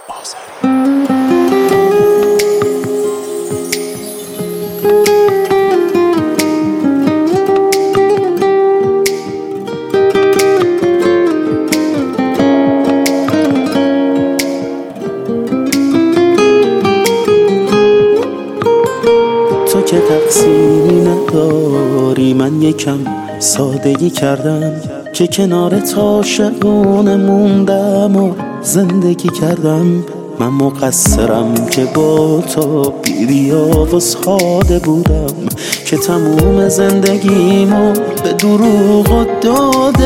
تو که تقصیری نداری، من یکم سادگی کردم که کنارت عاشقونه موندم و زندگی کردم. من مقصرم که با تو بیا و ساده بودم، که تموم زندگیمو به دروغ داده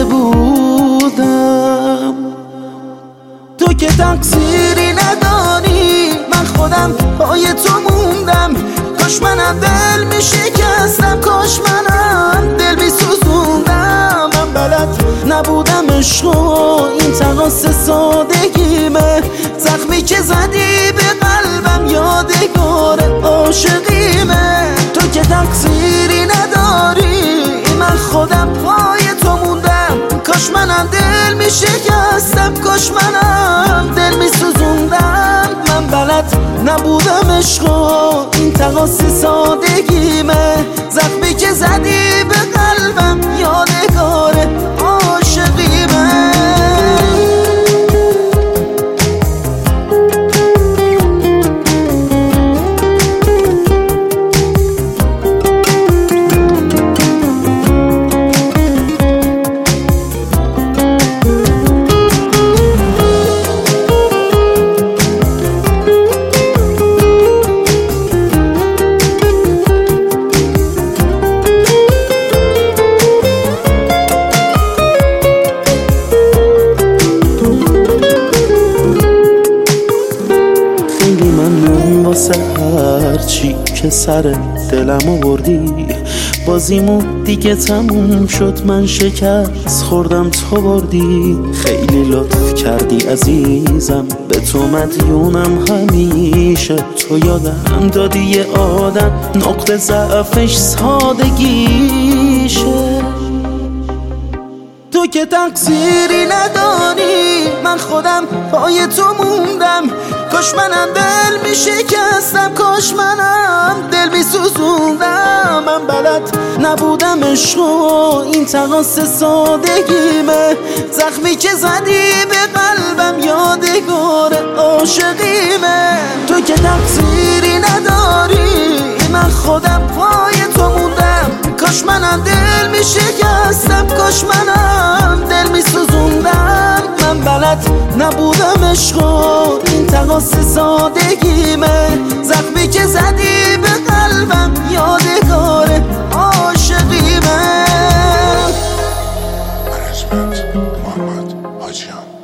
بودم. تو که تقصیری نداری، من خودم پای تو موندم. کاش منم دل می شکستم، کاش منم دل می سوزوندم. من بلد نبودم عشقو این تقاص سادگیمه، زخمی که زدی به قلبم یادگار عاشقیمه. تو که تقصیری نداری، من خودم پای تو موندم. کاش منم دل می شکستم، کاش منم دل می سوزوندم. من بلد نبودم عشقو این تقاص سادگیمه، زخمی که زدی به قلبم یادگار عاشقیمه. هرچی که سر دلم آوردی، بازیمو دیگه تموم شد، من شکست خوردم تو بردی. خیلی لطف کردی عزیزم، به تو مدیونم همیشه. تو یادم دادی یه آدم نقطه ضعفش سادگیشه. تو که تقصیری نداری، من خودم پای تو موندم. کاش منم دل می شکستم، کاش منم دل می سوزوندم. من بلد نبودم عشقو این تقاص سادگیمه، زخمی که زدی به قلبم یادگار عاشقیمه. تو که تقصیری نداری، من خودم پای تو موندم. کاش منم دل می شکستم، کاش منم دل می سوزوندم. من بلد نبودم عشقو این تقاص سادگیمه، زخمی که زدی به قلبم یادگار عاشقیمه. منیجمنت محمد حاجیان.